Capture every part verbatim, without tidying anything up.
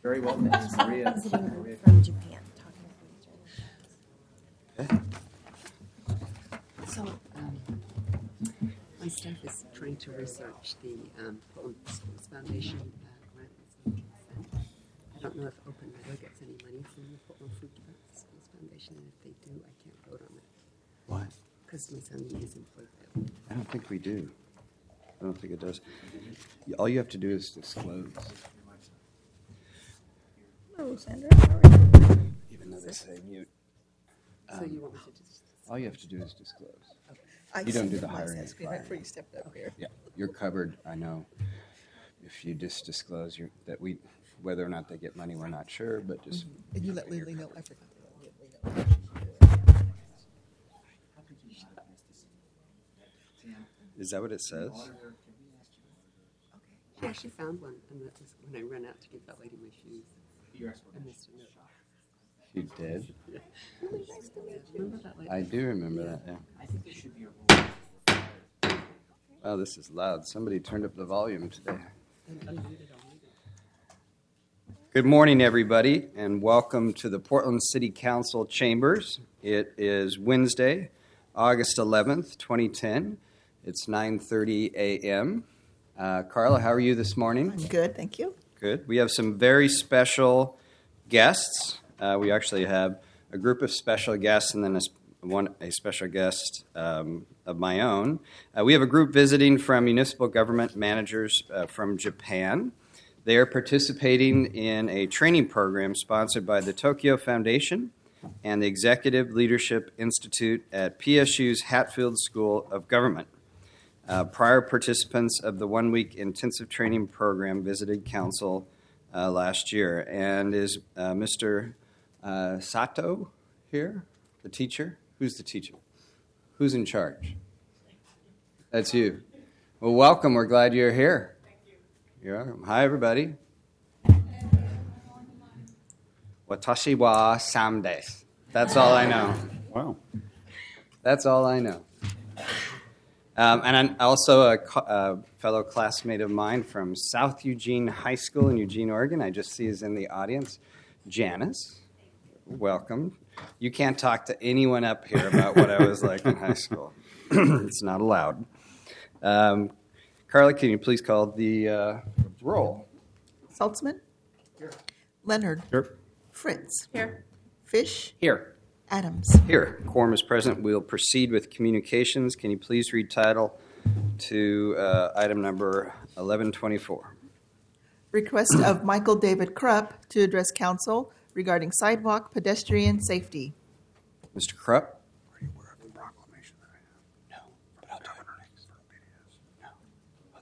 Very well, Miz Maria. Visiting Maria. from Japan, talking to So, um, my staff is trying to research the um, Portland Schools Foundation uh, grant that's been consent. I don't know if Open Meadow gets any money from the Portland Food Schools Foundation, and if they do, I can't vote on it. Why? Because my son is employed there. I don't think we do. I don't think it does. All you have to do is disclose. Hello, Sandra. How are you? Even though they say mute. So Um, you want me to just... all you have to do is disclose. I You don't do stepped the up my hiring and screen firing. before you stepped up here. Yeah, you're covered. I know. If you just disclose your, that we, whether or not they get money, we're not sure, but just. And you let Lily know. I forgot to let Lily know. Is that what it says? She actually found one, and that was when I ran out to give that lady my shoes. I missed a note. You did? Really nice to meet you. Remember that lady? I do remember that, yeah. I think there should be a rule. Oh, this is loud. Somebody turned up the volume today. And unmuted, I'll mute it. Good morning, everybody, and welcome to the Portland City Council chambers. It is Wednesday, August eleventh, twenty ten. It's nine thirty a.m. Uh, Carla, how are you this morning? I'm good, thank you. Good. We have some very special guests. Uh, we actually have a group of special guests and then a, s- one a special guest um, of my own. Uh, we have a group visiting from municipal government managers uh, from Japan. They are participating in a training program sponsored by the Tokyo Foundation and the Executive Leadership Institute at P S U's Hatfield School of Government. Uh, prior participants of the one-week intensive training program visited council uh, last year. And is uh, Mister Uh, Sato here, the teacher? Who's the teacher? Who's in charge? That's you. Well, welcome. We're glad you're here. Thank you. You're welcome. Hi, everybody. Watashi wa sam desu. That's all I know. Wow. That's all I know. Um, and I'm also a, co- a fellow classmate of mine from South Eugene High School in Eugene, Oregon. I just see is in the audience. Janice, welcome. You can't talk to anyone up here about what I was like in high school. It's not allowed. Um, Carla, can you please call the uh, roll? Saltzman? Here. Leonard? Here. Fritz? Here. Fish? Here. Adams? Here. Quorum is present. We'll proceed with communications. Can you please read title to uh, item number eleven twenty-four? Request of Michael David Krupp to address council regarding sidewalk pedestrian safety. Mister Krupp? Are you aware of the proclamation that I have? No, but I'll do it next. No, I'll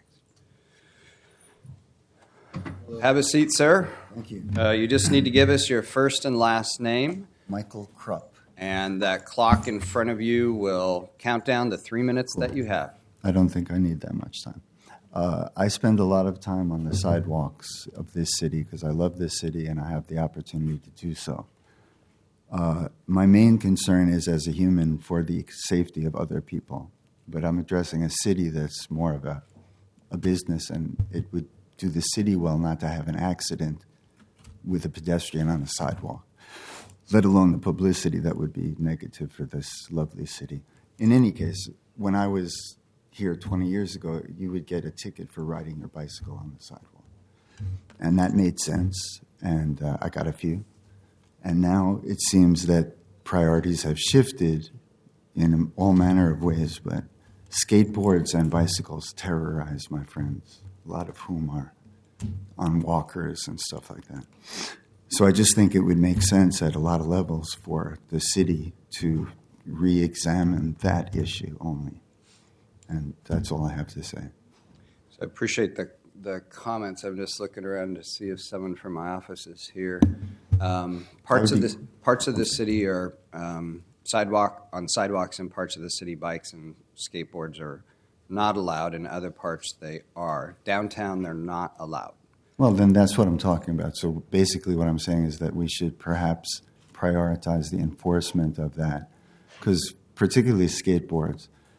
do it next. Have a seat, sir. Thank you. Uh, you just need to give us your first and last name, Michael Krupp. and that clock in front of you will count down the three minutes that you have. I don't think I need that much time. Uh, I spend a lot of time on the sidewalks of this city because I love this city and I have the opportunity to do so. Uh, my main concern is as a human for the safety of other people, but I'm addressing a city that's more of a, a business, and it would do the city well not to have an accident with a pedestrian on a sidewalk, let alone the publicity that would be negative for this lovely city. In any case, when I was here twenty years ago, you would get a ticket for riding your bicycle on the sidewalk. And that made sense, and uh, I got a few. And now it seems that priorities have shifted in all manner of ways, but skateboards and bicycles terrorize my friends, a lot of whom are on walkers and stuff like that. So I just think it would make sense at a lot of levels for the city to re-examine that issue only. And that's all I have to say. So I appreciate the, the comments. I'm just looking around to see if someone from my office is here. Um, parts of the parts of the city are um, sidewalk on sidewalks, and parts of the city bikes and skateboards are not allowed. In other parts, they are. Downtown, they're not allowed. Well, then that's what I'm talking about. So basically what I'm saying is that we should perhaps prioritize the enforcement of that, because particularly skateboards,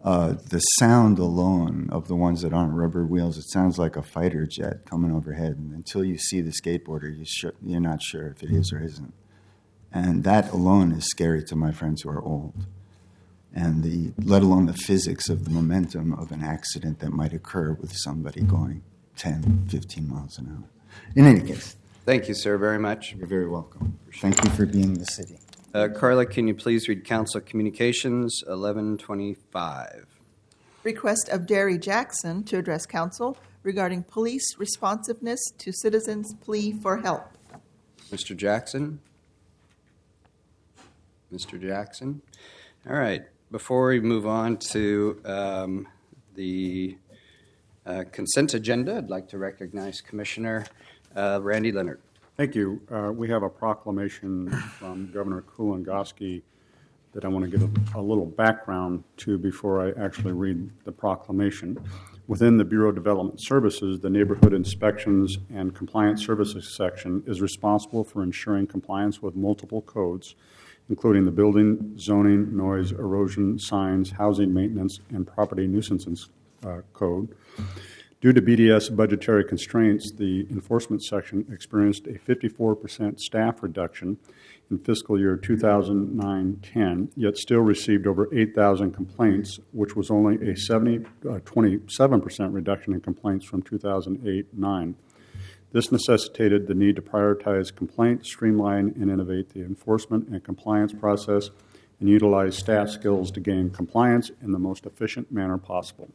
Uh, the sound alone of the ones that aren't rubber wheels, it sounds like a fighter jet coming overhead. And until you see the skateboarder, you sh- you're not sure if it is or isn't. And that alone is scary to my friends who are old. And the, let alone the physics of the momentum of an accident that might occur with somebody going ten, fifteen miles an hour. In any case, Thank you, sir, very much. you're very welcome. Thank you for being the city. Uh, Carla, can you please read Council Communications eleven twenty-five? Request of Derry Jackson to address council regarding police responsiveness to citizens' plea for help. Mister Jackson? Mister Jackson? All right. Before we move on to um, the uh, consent agenda, I'd like to recognize Commissioner uh, Randy Leonard. Thank you. Uh, we have a proclamation from Governor Kulongoski that I want to give a, a little background to before I actually read the proclamation. Within the Bureau of Development Services, the Neighborhood Inspections and Compliance Services section is responsible for ensuring compliance with multiple codes, including the building, zoning, noise, erosion, signs, housing maintenance, and property nuisances uh, code. Due to B D S budgetary constraints, the enforcement section experienced a fifty-four percent staff reduction in fiscal year two thousand nine ten, yet still received over eight thousand complaints, which was only a seventy, uh, twenty-seven percent reduction in complaints from two thousand eight nine. This necessitated the need to prioritize complaints, streamline and innovate the enforcement and compliance process, and utilize staff skills to gain compliance in the most efficient manner possible.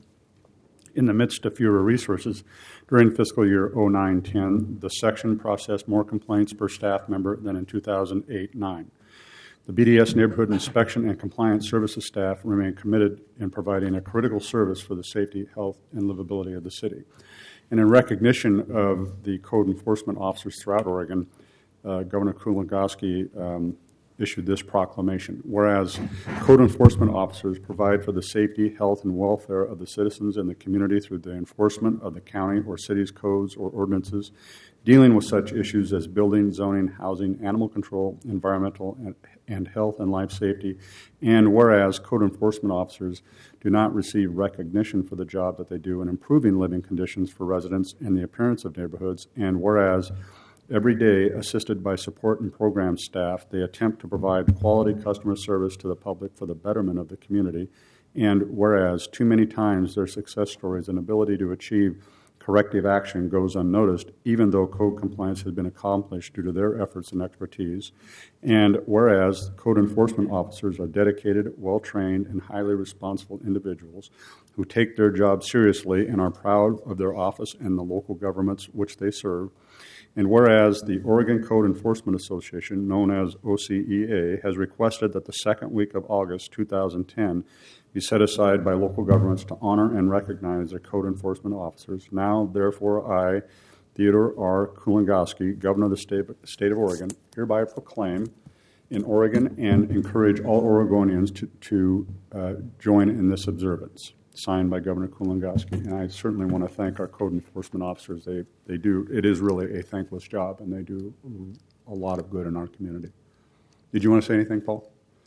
In the midst of fewer resources, during fiscal year oh nine ten, the section processed more complaints per staff member than in two thousand eight nine. The B D S Neighborhood Inspection and Compliance Services staff remain committed in providing a critical service for the safety, health, and livability of the city. And in recognition of the code enforcement officers throughout Oregon, uh, Governor Kulongoski um, issued this proclamation. Whereas code enforcement officers provide for the safety, health, and welfare of the citizens and the community through the enforcement of the county or city's codes or ordinances, dealing with such issues as building, zoning, housing, animal control, environmental, and, and health and life safety. And whereas code enforcement officers do not receive recognition for the job that they do in improving living conditions for residents and the appearance of neighborhoods. And whereas every day, assisted by support and program staff, they attempt to provide quality customer service to the public for the betterment of the community. And whereas too many times their success stories and ability to achieve corrective action goes unnoticed, even though code compliance has been accomplished due to their efforts and expertise. And whereas code enforcement officers are dedicated, well-trained, and highly responsible individuals who take their job seriously and are proud of their office and the local governments which they serve. And whereas the Oregon Code Enforcement Association, known as O C E A, has requested that the second week of August two thousand ten be set aside by local governments to honor and recognize their code enforcement officers, now, therefore, I, Theodore R. Kulongoski, Governor of the state, state of Oregon, hereby proclaim in Oregon and encourage all Oregonians to, to uh, join in this observance. Signed by Governor Kulongoski. And I certainly want to thank our code enforcement officers. They they do, it is really a thankless job, and they do a lot of good in our community. Did you want to say anything, Paul?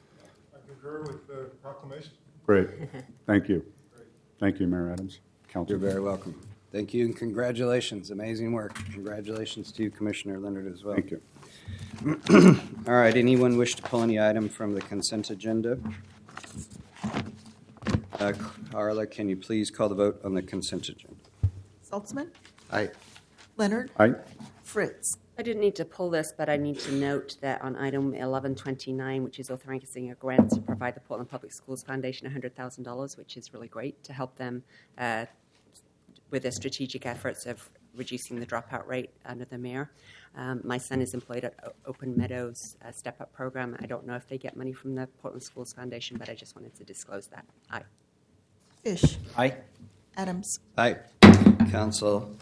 I concur with the proclamation. Great. Thank you. Thank you, Mayor Adams. Council. You're very welcome. Thank you and congratulations. Amazing work. Congratulations to you, Commissioner Leonard, as well. Thank you. All right. Anyone wish to pull any item from the consent agenda? Uh, Carla, can you please call the vote on the consent agenda? Saltzman, Aye. Leonard, Aye. Fritz. I didn't need to pull this, but I need to note that on item eleven twenty-nine, which is authorizing a grant to provide the Portland Public Schools Foundation one hundred thousand dollars, which is really great to help them uh, with their strategic efforts of reducing the dropout rate under the mayor. Um, my son is employed at o- Open Meadows uh, Step Up program. I don't know if they get money from the Portland Schools Foundation, but I just wanted to disclose that. Aye. Fish. Aye. Adams. Aye. Council.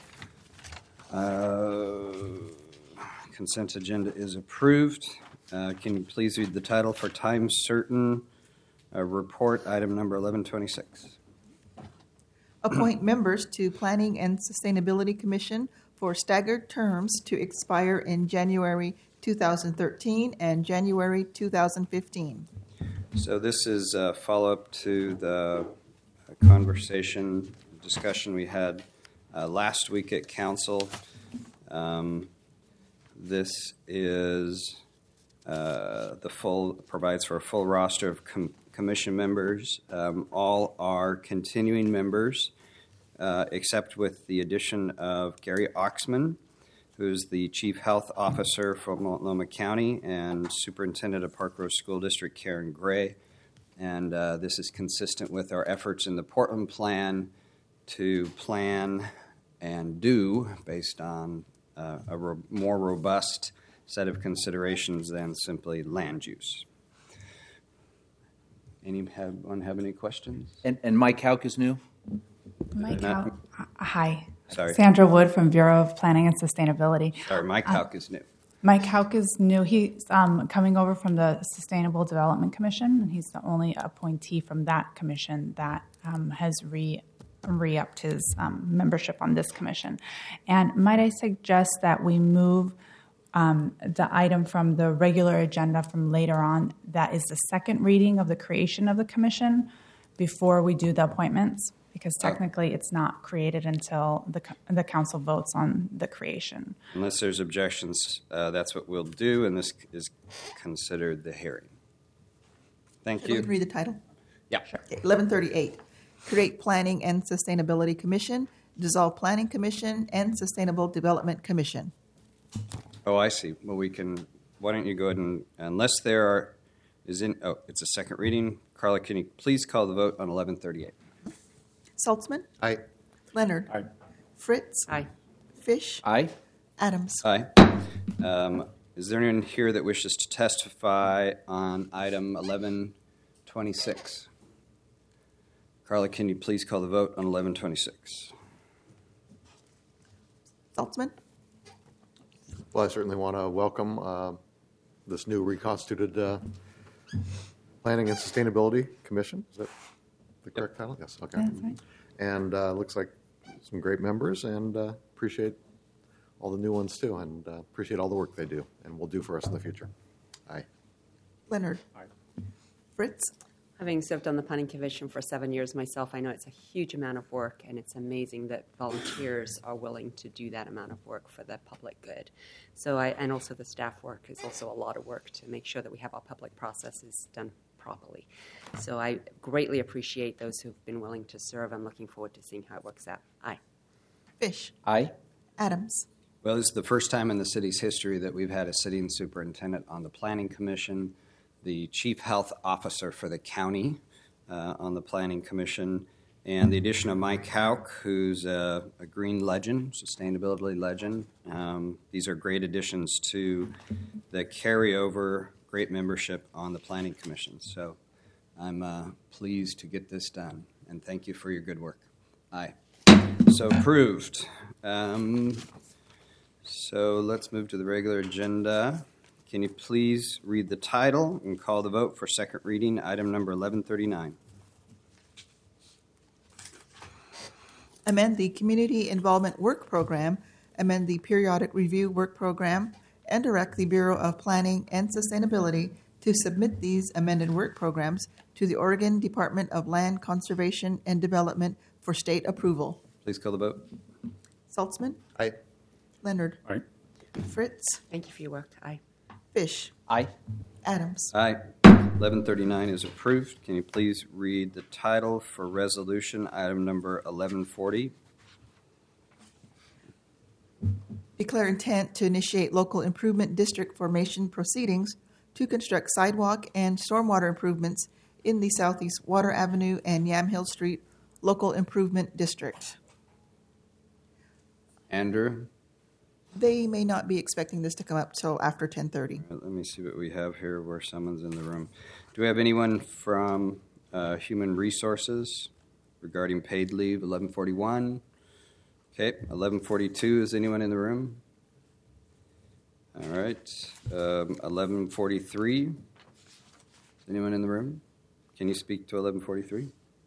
Uh, consent agenda is approved. Uh, can you please read the title for time certain uh, report, item number eleven twenty-six? Appoint members to Planning and Sustainability Commission for staggered terms to expire in January two thousand thirteen and January two thousand fifteen. So this is a follow-up to the a conversation, discussion we had uh, last week at council. Um, this is uh, the full, provides for a full roster of com- commission members. Um, all are continuing members, uh, except with the addition of Gary Oxman, who's the Chief Health Officer for Multnomah County, and Superintendent of Park Rose School District, Karen Gray. And uh, this is consistent with our efforts in the Portland Plan to plan and do based on uh, a ro- more robust set of considerations than simply land use. Anyone have any questions? And, and Mike Hauk is new? Mike Not- Hauk. uh, Hi. Sorry. Sandra Wood from Bureau of Planning and Sustainability. Sorry, Mike Uh, Hauk is new. Mike Hauk is new. He's um, coming over from the Sustainable Development Commission, and he's the only appointee from that commission that um, has re re-upped his um, membership on this commission. And might I suggest that we move um, the item from the regular agenda from later on, that is the second reading of the creation of the commission, before we do the appointments? Because technically it's not created until the co- the council votes on the creation. Unless there's objections, uh, that's what we'll do, and this is considered the hearing. Thank Should we you. read the title? Yeah. Okay, eleven thirty-eight, create Planning and Sustainability Commission, dissolve Planning Commission and Sustainable Development Commission. Oh, I see. Well, we can, why don't you go ahead and, unless there are, is in, oh, it's a second reading. Carla, can you please call the vote on eleven thirty-eight? Saltzman? Aye. Leonard? Aye. Fritz? Aye. Fish? Aye. Adams? Aye. Um, is there anyone here that wishes to testify on item eleven twenty-six? Carla, can you please call the vote on eleven twenty-six? Saltzman? Well, I certainly want to welcome uh, this new reconstituted uh, Planning and Sustainability Commission. Is that the correct title? Yes, okay. That's right. And uh, looks like some great members, and uh, appreciate all the new ones too, and uh, appreciate all the work they do and will do for us in the future. Aye. Leonard? Aye. Fritz? Having served on the Planning Commission for seven years myself, I know it's a huge amount of work, and it's amazing that volunteers are willing to do that amount of work for the public good. So, I, and also the staff work is also a lot of work to make sure that we have our public processes done properly. So I greatly appreciate those who've been willing to serve. I'm looking forward to seeing how it works out. Aye. Fish? Aye. Adams? Well, this is the first time in the city's history that we've had a sitting superintendent on the Planning Commission, the Chief Health Officer for the county uh, on the Planning Commission, and the addition of Mike Hauk, who's a, a green legend, sustainability legend. Um, these are great additions to the carryover, great membership on the Planning Commission. So I'm uh, pleased to get this done, and thank you for your good work. Aye. So approved. Um, so let's move to the regular agenda. Can you please read the title and call the vote for second reading, item number eleven thirty-nine? Amend the Community Involvement Work Program, amend the Periodic Review Work Program, and direct the Bureau of Planning and Sustainability to submit these amended work programs to the Oregon Department of Land Conservation and Development for state approval. Please call the vote. Saltzman? Aye. Leonard? Aye. Fritz? Thank you for your work. Aye. Fish? Aye. Adams? Aye. eleven thirty-nine is approved. Can you please read the title for resolution, item number eleven forty? Declare intent to initiate local improvement district formation proceedings to construct sidewalk and stormwater improvements in the Southeast Water Avenue and Yamhill Street Local Improvement District. Andrew? They may not be expecting this to come up till after ten thirty. Let me see what we have here where someone's in the room. Do we have anyone from uh, Human Resources regarding paid leave, eleven forty-one? Okay, eleven forty-two, is anyone in the room? All right, um, eleven forty-three, is anyone in the room? Can you speak to eleven forty-three?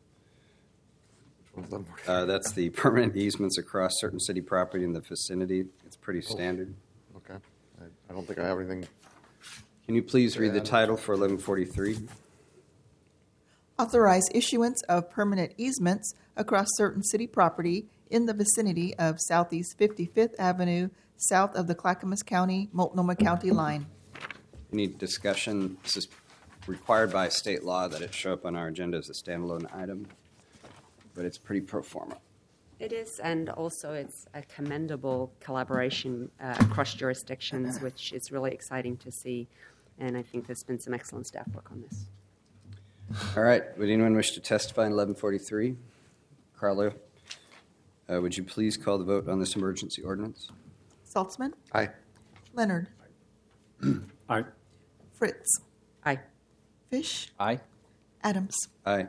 Uh, that's the permanent easements across certain city property in the vicinity. It's pretty standard. Okay. I, I don't think I have anything. Can you please read the Yeah. title for eleven forty-three? Authorize issuance of permanent easements across certain city property in the vicinity of Southeast fifty-fifth Avenue, south of the Clackamas County, Multnomah County line. Any discussion? This is required by state law that it show up on our agenda as a standalone item, but it's pretty pro forma. It is, and also it's a commendable collaboration uh, across jurisdictions, which is really exciting to see. And I think there's been some excellent staff work on this. All right. Would anyone wish to testify in eleven forty-three? Carlo, uh, would you please call the vote on this emergency ordinance? Saltzman, Aye. Leonard, Aye. Fritz, Aye. Fish, Aye. Adams. Aye.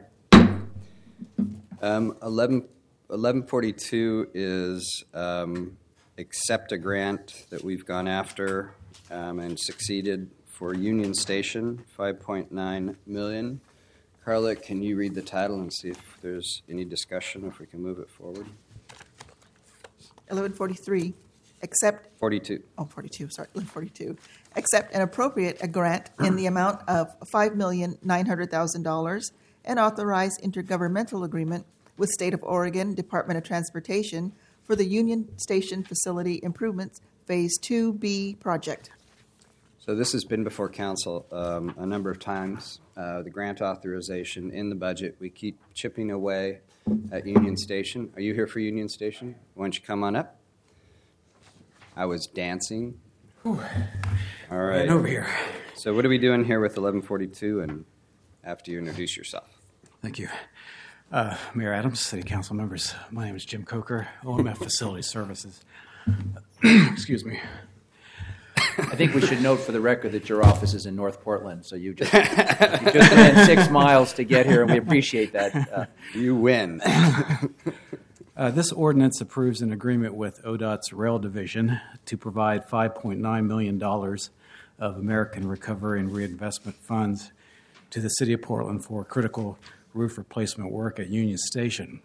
Um, eleven, eleven forty-two is um, accept a grant that we've gone after um, and succeeded for Union Station, five point nine million dollars. Carla, can you read the title and see if there's any discussion, if we can move it forward? eleven forty-three, accept, forty-two. oh, forty-two, sorry, eleven forty-two. Accept and appropriate a grant in the amount of five million nine hundred thousand dollars and authorize intergovernmental agreement with State of Oregon Department of Transportation for the Union Station Facility Improvements Phase two B project. So this has been before council um, a number of times. Uh, the grant authorization in the budget, we keep chipping away at Union Station. Are you here for Union Station? Why don't you come on up? I was dancing. Ooh. All right. Right over here. So what are we doing here with eleven forty-two, and after you introduce yourself? Thank you. Uh, Mayor Adams, City Council members, my name is Jim Coker, O M F Facility Services. Excuse me. I think we should note for the record that your office is in North Portland, so you just, you just ran six miles to get here, and we appreciate that. Uh, you win. uh, this ordinance approves an agreement with O D O T's Rail Division to provide five point nine million dollars of American Recovery and Reinvestment Funds to the City of Portland for critical roof replacement work at Union Station.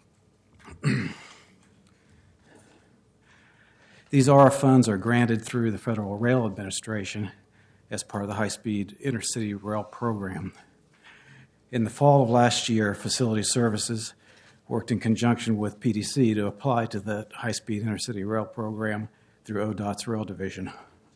These A R R funds are granted through the Federal Rail Administration as part of the high-speed intercity rail program. In the fall of last year, Facility Services worked in conjunction with P D C to apply to the high-speed intercity rail program through O D O T's Rail Division.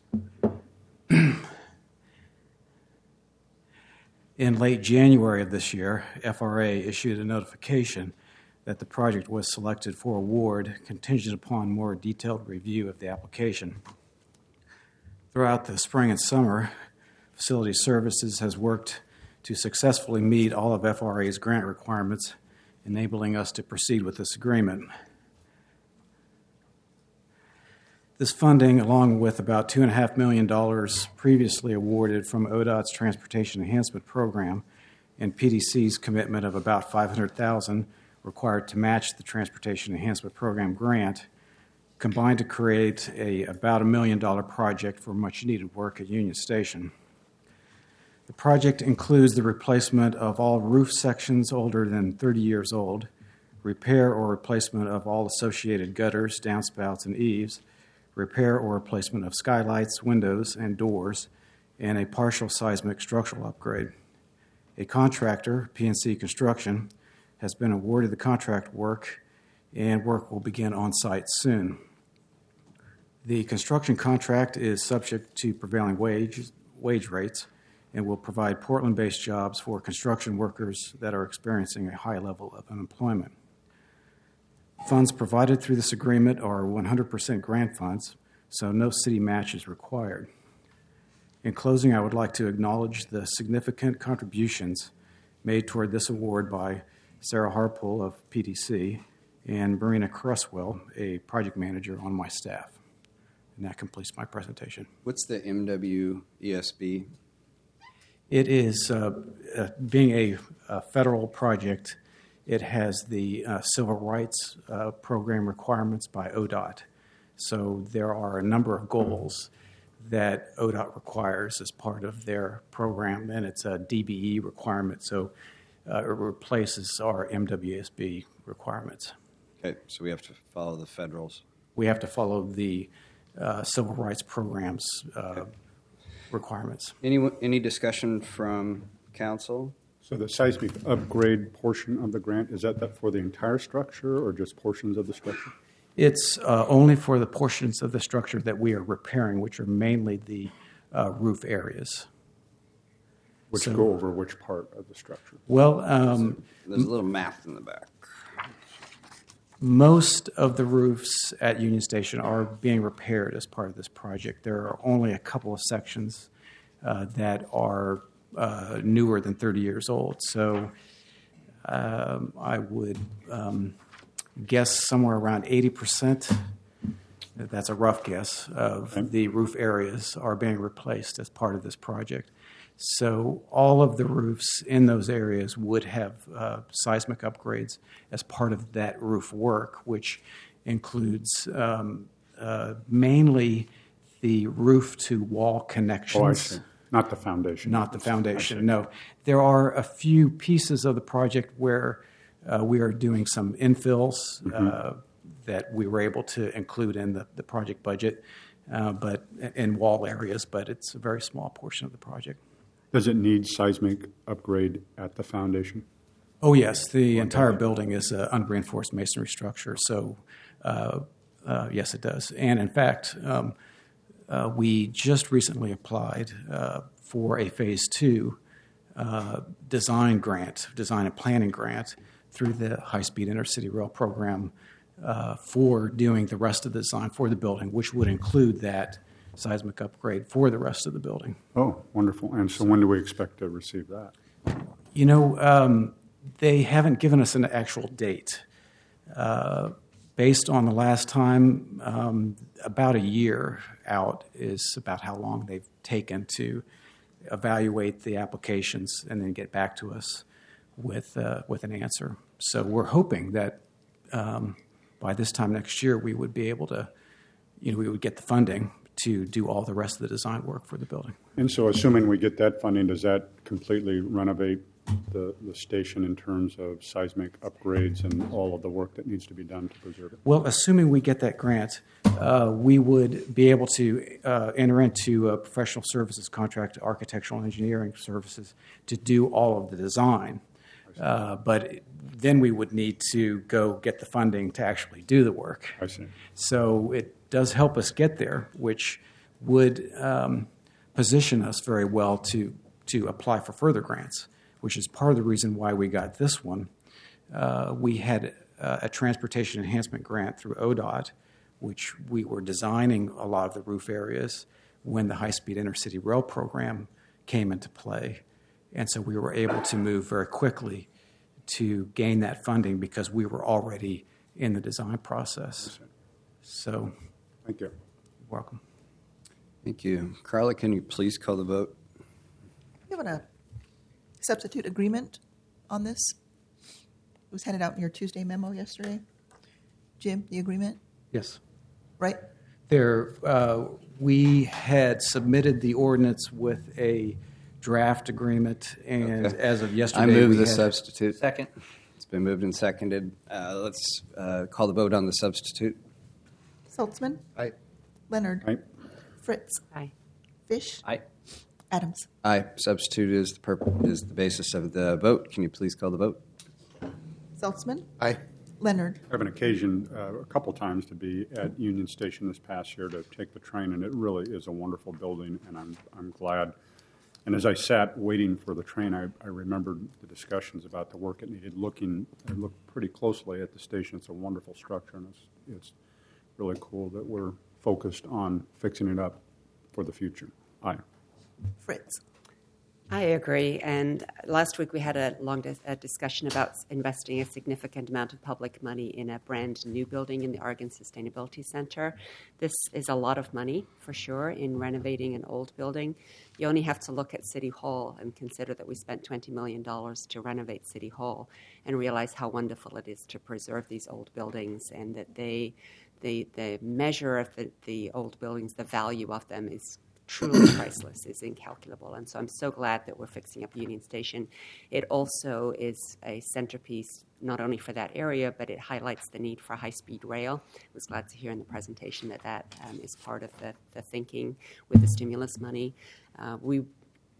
In late January of this year, F R A issued a notification that the project was selected for award contingent upon more detailed review of the application. Throughout the spring and summer, Facility Services has worked to successfully meet all of F R A's grant requirements, enabling us to proceed with this agreement. This funding, along with about two point five million dollars previously awarded from O D O T's Transportation Enhancement Program and P D C's commitment of about five hundred thousand dollars required to match the Transportation Enhancement Program grant, combined to create a about a million dollar project for much needed work at Union Station. The project includes the replacement of all roof sections older than thirty years old, repair or replacement of all associated gutters, downspouts, and eaves, repair or replacement of skylights, windows, and doors, and a partial seismic structural upgrade. A contractor, P N C Construction, has been awarded the contract work, and work will begin on site soon. The construction contract is subject to prevailing wage, wage rates and will provide Portland-based jobs for construction workers that are experiencing a high level of unemployment. Funds provided through this agreement are one hundred percent grant funds, so no city match is required. In closing, I would like to acknowledge the significant contributions made toward this award by Sarah Harpool of P D C and Marina Cresswell, a project manager on my staff. And that completes my presentation. What's the M W E S B? It is, uh, uh, being a, a federal project, it has the uh, civil rights uh, program requirements by O D O T. So there are a number of goals that O D O T requires as part of their program, and it's a D B E requirement, so uh, it replaces our M W E S B requirements. Okay, so we have to follow the federals. We have to follow the uh, civil rights programs uh, okay. requirements. Any any discussion from council? So the seismic upgrade portion of the grant, is that, that for the entire structure or just portions of the structure? It's uh, only for the portions of the structure that we are repairing, which are mainly the uh, roof areas. Which So- go over which part of the structure? Well, um, There's a little math in the back. most of the roofs at Union Station are being repaired as part of this project. There are only a couple of sections uh, that are uh, newer than thirty years old. So um, I would um, guess somewhere around eighty percent, that's a rough guess, of Okay. the roof areas are being replaced as part of this project. So all of the roofs in those areas would have uh, seismic upgrades as part of that roof work, which includes um, uh, mainly the roof-to-wall connections. Oh, I see. Not the foundation. Not the I see. foundation, no. There are a few pieces of the project where uh, we are doing some infills uh, that we were able to include in the, the project budget, uh, but in wall areas, but it's a very small portion of the project. Does it need seismic upgrade at the foundation? Oh, yes, the entire building is an unreinforced masonry structure, so uh, uh, yes, it does. And in fact, um, uh, we just recently applied uh, for a Phase Two uh, design grant, design and planning grant through the High-Speed Intercity Rail Program uh, for doing the rest of the design for the building, which would include that seismic upgrade for the rest of the building. Oh, wonderful. And so when do we expect to receive that? You know, um, they haven't given us an actual date. Uh, based on the last time, um, about a year out is about how long they've taken to evaluate the applications and then get back to us with uh, with an answer. So we're hoping that um, by this time next year we would be able to, you know, we would get the funding to do all the rest of the design work for the building. And so assuming we get that funding, does that completely renovate the, the station in terms of seismic upgrades and all of the work that needs to be done to preserve it? Well, assuming we get that grant, uh, we would be able to uh, enter into a professional services contract, architectural and engineering services, to do all of the design. Uh, but then we would need to go get the funding to actually do the work. I see. So it does help us get there, which would um, position us very well to, to apply for further grants, which is part of the reason why we got this one. Uh, we had uh, a transportation enhancement grant through O D O T, which we were designing a lot of the roof areas when the high-speed intercity rail program came into play. And so we were able to move very quickly to gain that funding because we were already in the design process. So, Thank you. welcome. Thank you. Carla, can you please call the vote? You have a substitute agreement on this? It was handed out in your Tuesday memo yesterday. Jim, the agreement, Yes. right? There, uh, we had submitted the ordinance with a draft agreement, and Okay. as of yesterday, I move we the had- substitute. Second. It's been moved and seconded. Uh, let's uh, call the vote on the substitute. Saltzman, Aye. Leonard, Aye. Fritz, Aye. Fish, Aye. Adams. Aye. Substitute is the purpose is the basis of the vote. Can you please call the vote? Saltzman, Aye. Leonard, I have an occasion uh, a couple times to be at Union Station this past year to take the train, and it really is a wonderful building, and I'm I'm glad. And as I sat waiting for the train, I, I remembered the discussions about the work it needed. Looking, I looked pretty closely at the station. It's a wonderful structure, and it's it's really cool that we're focused on fixing it up for the future. Aye. Fritz. I agree. And last week we had a long dis- a discussion about investing a significant amount of public money in a brand new building in the Oregon Sustainability Center. This is a lot of money, for sure, in renovating an old building. You only have to look at City Hall and consider that we spent twenty million dollars to renovate City Hall and realize how wonderful it is to preserve these old buildings, and that they, the, the measure of the, the old buildings, the value of them is truly priceless, is incalculable. And so I'm so glad that we're fixing up Union Station. It also is a centerpiece not only for that area, but it highlights the need for high-speed rail. I was glad to hear in the presentation that that um, is part of the, the thinking with the stimulus money. Uh, we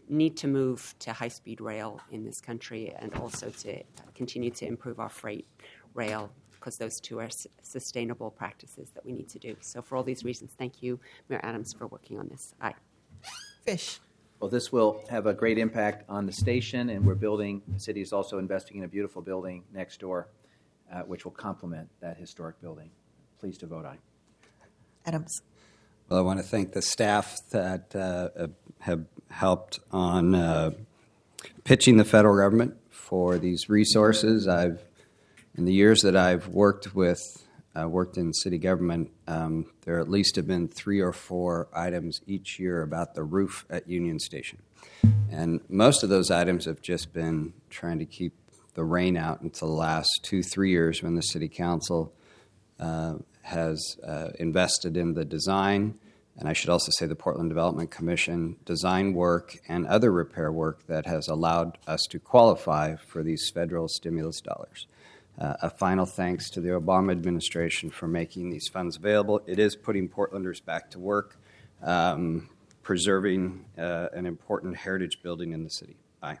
need to move to high-speed rail in this country and also to continue to improve our freight rail, because those two are s- sustainable practices that we need to do. So for all these reasons, thank you, Mayor Adams, for working on this. Aye. Fish. Well, this will have a great impact on the station, and we're building, the city is also investing in a beautiful building next door, uh, which will complement that historic building. Pleased to vote aye. Adams. Well, I want to thank the staff that uh, have helped on uh, pitching the federal government for these resources. I've, in the years that I've worked with, uh, worked in city government, um, there at least have been three or four items each year about the roof at Union Station. And most of those items have just been trying to keep the rain out until the last two, three years when the city council uh, has uh, invested in the design, and I should also say the Portland Development Commission design work and other repair work that has allowed us to qualify for these federal stimulus dollars. Uh, a final thanks to the Obama administration for making these funds available. It is putting Portlanders back to work, um, preserving uh, an important heritage building in the city. Aye.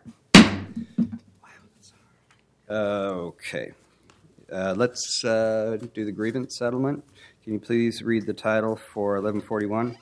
Uh, okay. Uh, let's uh, do the grievance settlement. Can you please read the title for eleven forty-one?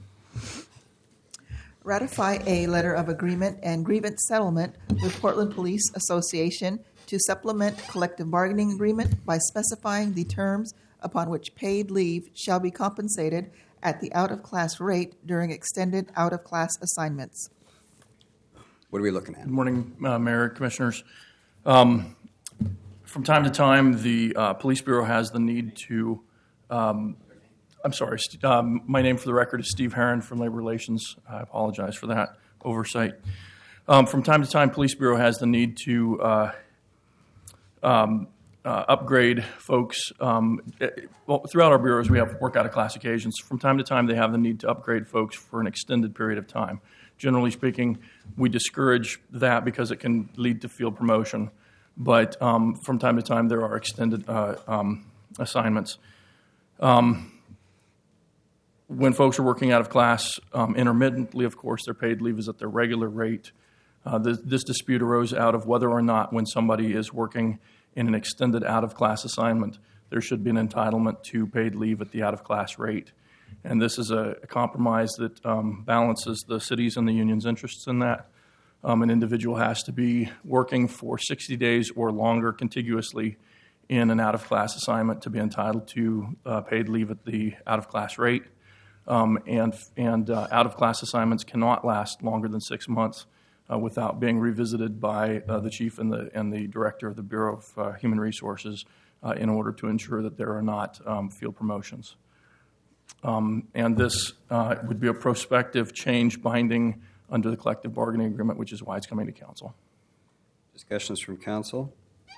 Ratify a letter of agreement and grievance settlement with Portland Police Association to supplement collective bargaining agreement by specifying the terms upon which paid leave shall be compensated at the out-of-class rate during extended out-of-class assignments. What are we looking at? Good morning, uh, Mayor, Commissioners. Um, From time to time, the uh, Police Bureau has the need to, um, I'm sorry, st- um, my name for the record is Steve Herron from Labor Relations. I apologize for that oversight. Um, from time to time, Police Bureau has the need to uh, um, uh, upgrade folks. Um, well, throughout our bureaus, we have work out of class occasions. From time to time, they have the need to upgrade folks for an extended period of time. Generally speaking, we discourage that because it can lead to field promotion. But um, from time to time, there are extended uh, um, assignments. Um, when folks are working out of class um, intermittently, of course, their paid leave is at their regular rate. Uh, this, this dispute arose out of whether or not when somebody is working in an extended out-of-class assignment, there should be an entitlement to paid leave at the out-of-class rate. And this is a, a compromise that um, balances the city's and the union's interests in that. Um, an individual has to be working for sixty days or longer contiguously in an out-of-class assignment to be entitled to uh, paid leave at the out-of-class rate. Um, and and uh, out-of-class assignments cannot last longer than six months uh, without being revisited by uh, the chief and the and the director of the Bureau of uh, Human Resources uh, in order to ensure that there are not um, field promotions. Um, and this uh, would be a prospective change binding under the collective bargaining agreement, which is why it's coming to council. Discussions from council.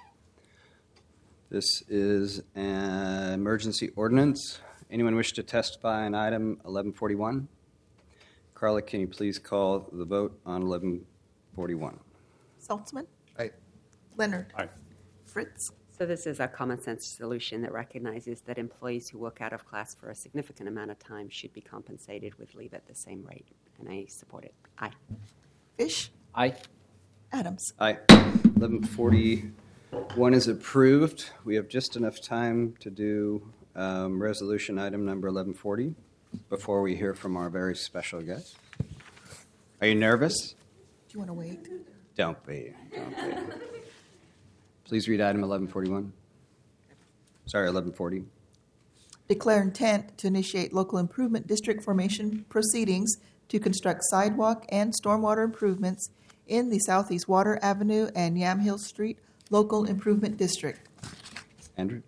This is an emergency ordinance. Anyone wish to testify on item eleven forty-one? Carla, can you please call the vote on eleven forty-one? Saltzman? Aye. Leonard? Aye. Fritz? So this is a common sense solution that recognizes that employees who work out of class for a significant amount of time should be compensated with leave at the same rate, and I support it. Aye. Fish? Aye. Adams? Aye. eleven forty-one is approved. We have just enough time to do um, resolution item number eleven forty before we hear from our very special guest. Are you nervous? Do you want to wait? Don't be. Don't be. Please read item eleven forty-one. Sorry, eleven forty. Declare intent to initiate local improvement district formation proceedings to construct sidewalk and stormwater improvements in the Southeast Water Avenue and Yamhill Street Local Improvement District. Andrew?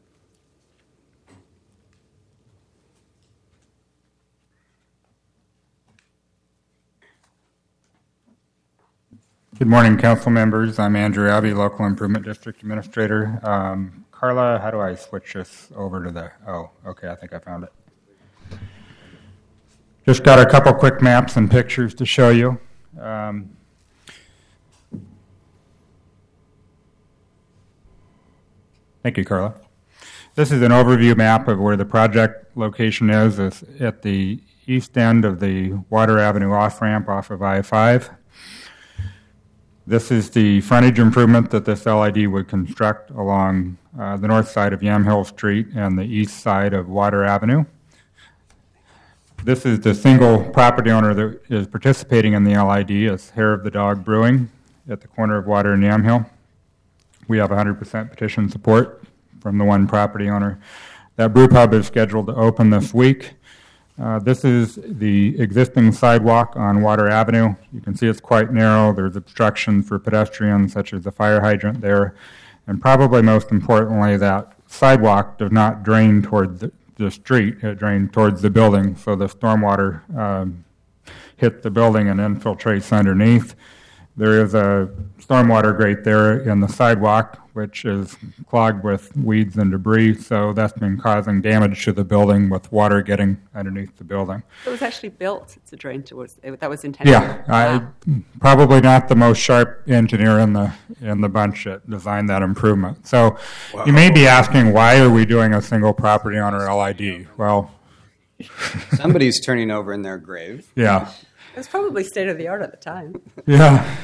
Good morning, council members. I'm Andrew Abbey, Local Improvement District Administrator. Um, Carla, how do I switch this over to the, oh, okay, I think I found it. Just got a couple quick maps and pictures to show you. Um, thank you, Carla. This is an overview map of where the project location is. It's at the east end of the Water Avenue off-ramp off of I five. This is the frontage improvement that this L I D would construct along uh, the north side of Yamhill Street and the east side of Water Avenue. This is the single property owner that is participating in the L I D. It's Hair of the Dog Brewing at the corner of Water and Yamhill. We have one hundred percent petition support from the one property owner. That brew pub is scheduled to open this week. Uh, this is the existing sidewalk on Water Avenue. You can see it's quite narrow. There's obstruction for pedestrians, such as the fire hydrant there. And probably most importantly, that sidewalk does not drain toward the, the street. It drains towards the building, so the stormwater um, hits the building and infiltrates underneath. There is a stormwater grate there in the sidewalk, which is clogged with weeds and debris, so that's been causing damage to the building with water getting underneath the building. It was actually built to drain towards, that was intended. Yeah, I, probably not the most sharp engineer in the in the bunch that designed that improvement. So wow. You may be asking, why are we doing a single property owner L I D? Well, somebody's turning over in their grave. Yeah. It was probably state-of-the-art at the time. Yeah.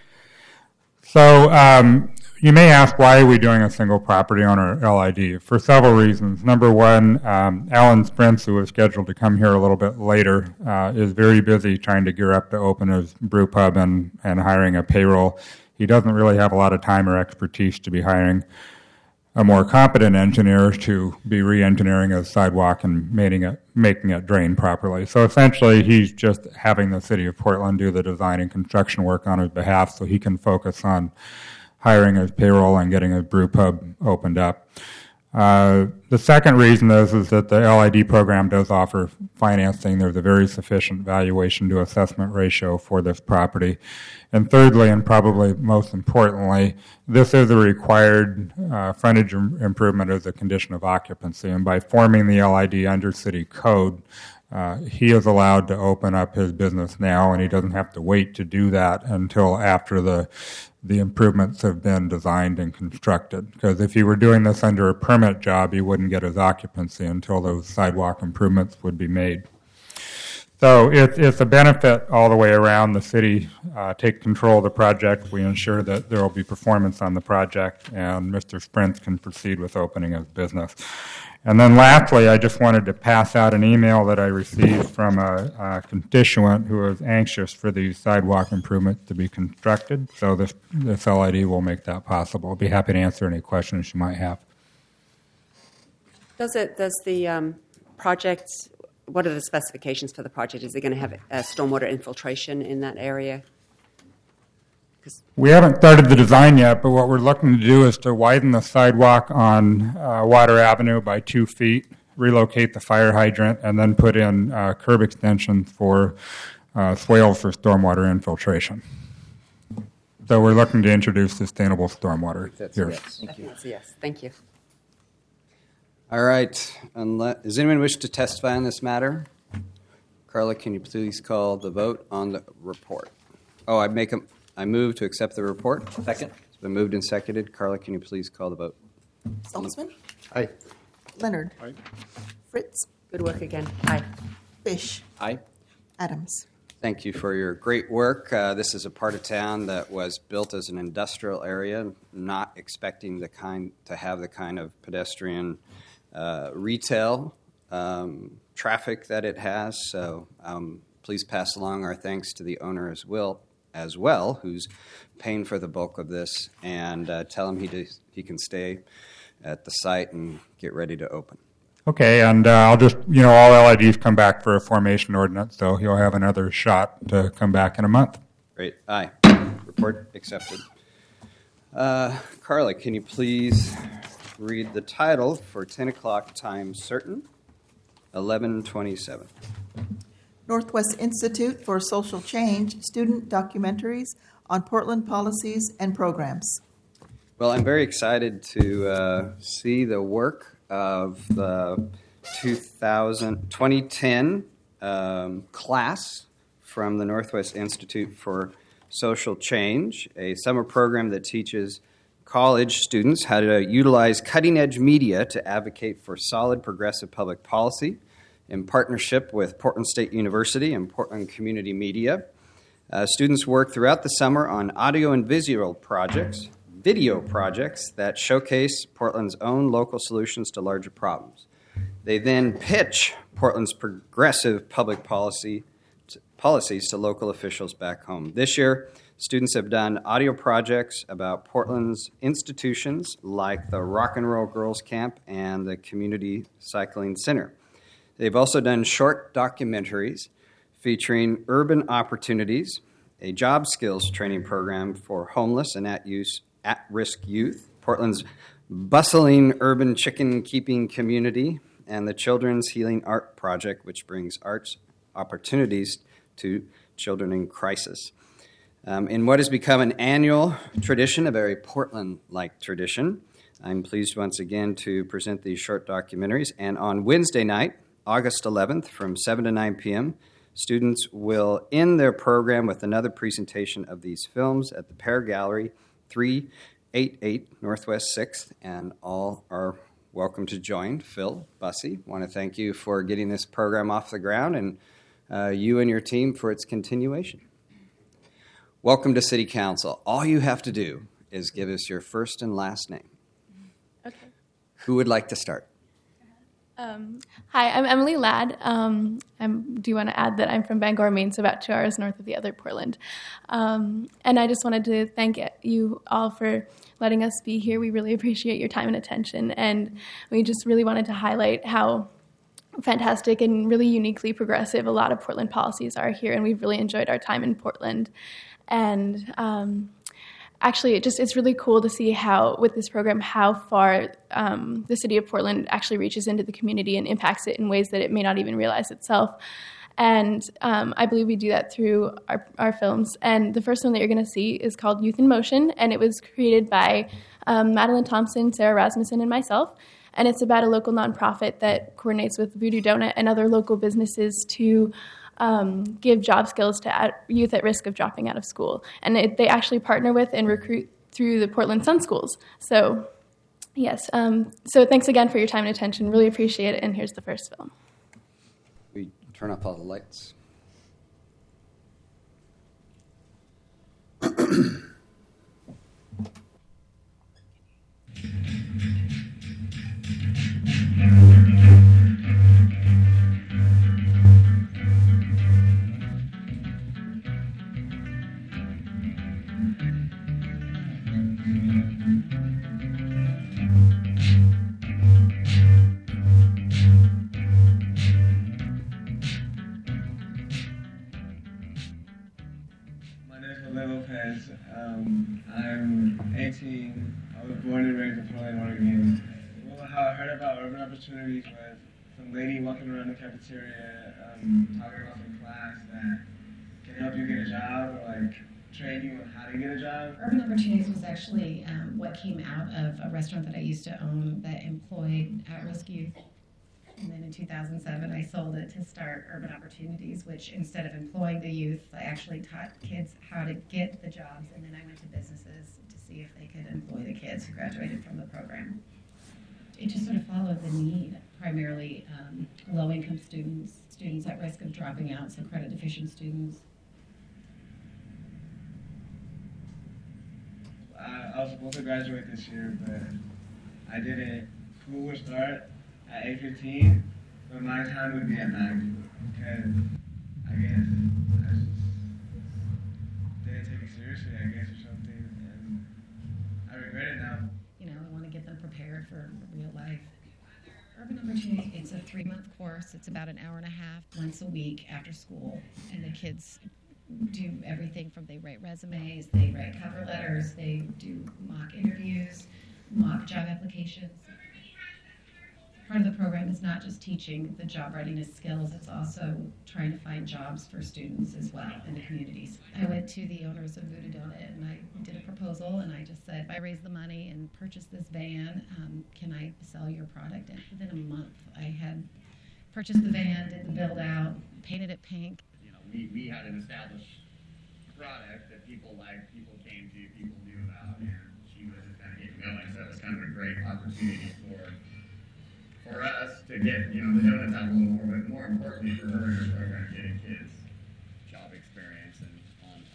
So um, you may ask, why are we doing a single property owner L I D? For several reasons. Number one, um, Alan Sprints, who was scheduled to come here a little bit later, uh, is very busy trying to gear up to open his brew pub and, and hiring a payroll. He doesn't really have a lot of time or expertise to be hiring a more competent engineer to be re-engineering a sidewalk and making it, making it drain properly. So essentially, he's just having the city of Portland do the design and construction work on his behalf so he can focus on hiring his payroll and getting his brew pub opened up. Uh, the second reason is, is that the L I D program does offer financing. There's a very sufficient valuation to assessment ratio for this property. And thirdly, and probably most importantly, this is a required uh, frontage improvement as a condition of occupancy. And by forming the L I D under city code, uh, he is allowed to open up his business now, and he doesn't have to wait to do that until after the the improvements have been designed and constructed. Because if he were doing this under a permit job, he wouldn't get his occupancy until those sidewalk improvements would be made. So it, it's a benefit all the way around. The city uh, take control of the project. We ensure that there will be performance on the project, and Mister Sprints can proceed with opening his business. And then lastly, I just wanted to pass out an email that I received from a, a constituent who is anxious for these sidewalk improvements to be constructed. So this, this L I D will make that possible. I'll be happy to answer any questions you might have. Does it, does the um, project, what are the specifications for the project? Is it going to have uh, stormwater infiltration in that area? We haven't started the design yet, but what we're looking to do is to widen the sidewalk on uh, Water Avenue by two feet, relocate the fire hydrant, and then put in uh, curb extensions for uh, swales for stormwater infiltration. So we're looking to introduce sustainable stormwater That's here. Yes. Thank you. That's a yes. Thank you. All right. Unless, does anyone wish to testify on this matter? Carla, can you please call the vote on the report? Oh, I make a... I move to accept the report. Second. It's been moved and seconded. Carla, can you please call the vote? Saltzman? Aye. Leonard? Aye. Fritz? Good work again. Aye. Fish? Aye. Adams? Thank you for your great work. Uh, this is a part of town that was built as an industrial area, not expecting the kind to have the kind of pedestrian uh, retail um, traffic that it has. So um, please pass along our thanks to the owner as well. as well, who's paying for the bulk of this, and uh, tell him he does, he can stay at the site and get ready to open. Okay, and uh, I'll just, you know, all L I Ds come back for a formation ordinance, so he'll have another shot to come back in a month. Great. Aye. Report accepted. Uh, Carla, can you please read the title for ten o'clock time certain, eleven twenty-seven. Northwest Institute for Social Change student documentaries on Portland policies and programs. Well, I'm very excited to uh, see the work of the two thousand, twenty ten um, class from the Northwest Institute for Social Change, a summer program that teaches college students how to utilize cutting-edge media to advocate for solid progressive public policy in partnership with Portland State University and Portland Community Media. Uh, students work throughout the summer on audio and visual projects, video projects that showcase Portland's own local solutions to larger problems. They then pitch Portland's progressive public policy to, policies to local officials back home. This year, students have done audio projects about Portland's institutions like the Rock and Roll Girls Camp and the Community Cycling Center. They've also done short documentaries featuring urban opportunities, a job skills training program for homeless and at-use, at-risk youth, Portland's bustling urban chicken-keeping community, and the Children's Healing Art Project, which brings arts opportunities to children in crisis. Um, in what has become an annual tradition, a very Portland-like tradition, I'm pleased once again to present these short documentaries. And on Wednesday night, August eleventh, from seven to nine p.m., students will end their program with another presentation of these films at the Pear Gallery, three eighty-eight Northwest sixth, and all are welcome to join. Phil, Bussy, want to thank you for getting this program off the ground, and uh, you and your team for its continuation. Welcome to City Council. All you have to do is give us your first and last name. Okay. Who would like to start? Um, hi, I'm Emily Ladd. Um, I'm, do you want to add that I'm from Bangor, Maine, so about two hours north of the other Portland. Um, and I just wanted to thank you all for letting us be here. We really appreciate your time and attention. And we just really wanted to highlight how fantastic and really uniquely progressive a lot of Portland policies are here. And we've really enjoyed our time in Portland. And um, actually, it just it's really cool to see how, with this program, how far um, the city of Portland actually reaches into the community and impacts it in ways that it may not even realize itself. And um, I believe we do that through our, our films. And the first one that you're going to see is called Youth in Motion, and it was created by um, Madeline Thompson, Sarah Rasmussen, and myself. And it's about a local nonprofit that coordinates with Voodoo Donut and other local businesses to Um, give job skills to at youth at risk of dropping out of school. And it, they actually partner with and recruit through the Portland Sun Schools. So, yes. Um, so thanks again for your time and attention. Really appreciate it. And here's the first film. We turn off all the lights. Lopez. Um, I'm eighteen. I was born and raised in Portland, Oregon. Well, how I heard about urban opportunities was some lady walking around the cafeteria um, talking about some class that can help you get a job or like train you on how to get a job. Urban Opportunities was actually um, what came out of a restaurant that I used to own that employed at-risk youth. And then in two thousand seven, I sold it to start Urban Opportunities, which instead of employing the youth, I actually taught kids how to get the jobs. And then I went to businesses to see if they could employ the kids who graduated from the program. It just sort of followed the need, primarily um, low-income students, students at risk of dropping out, so credit-deficient students. I, I was supposed to graduate this year, but I didn't. School would start at eight fifteen, but my time would be at nine, because I guess I just didn't take it seriously, I guess, or something, and I regret it now. You know, I want to get them prepared for real life. Urban Opportunity, it's a three-month course. It's about an hour and a half once a week after school, and the kids do everything from they write resumes, they write cover letters, they do mock interviews, mock job applications. Part of the program is not just teaching the job readiness skills, it's also trying to find jobs for students as well in the communities. I went to the owners of Voodoo Donut and I did a proposal and I just said, if I raise the money and purchase this van, um, can I sell your product? And within a month, I had purchased the van, did the build out, painted it pink. You know, we, we had an established product that people liked, people came to, people knew about, and she was just kind of getting going. So it was kind of a great opportunity for for us to get, you know, the donuts out a little more, but more importantly for her and her program, getting kids job experience and on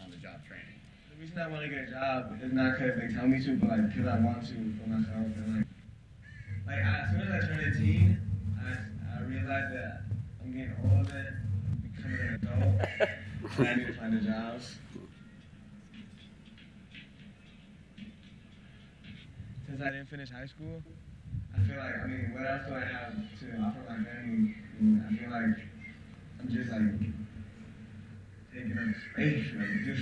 reason I want to get a job is not because they tell me to, but like because I want to for myself. And like, like as soon as I turned eighteen, I, I realized that I'm getting older, I'm becoming an adult, and I need to find a job. Since I didn't finish high school, I feel like, I mean, what else do I have to offer my family? I, mean, I feel like I'm just like taking up space, like just.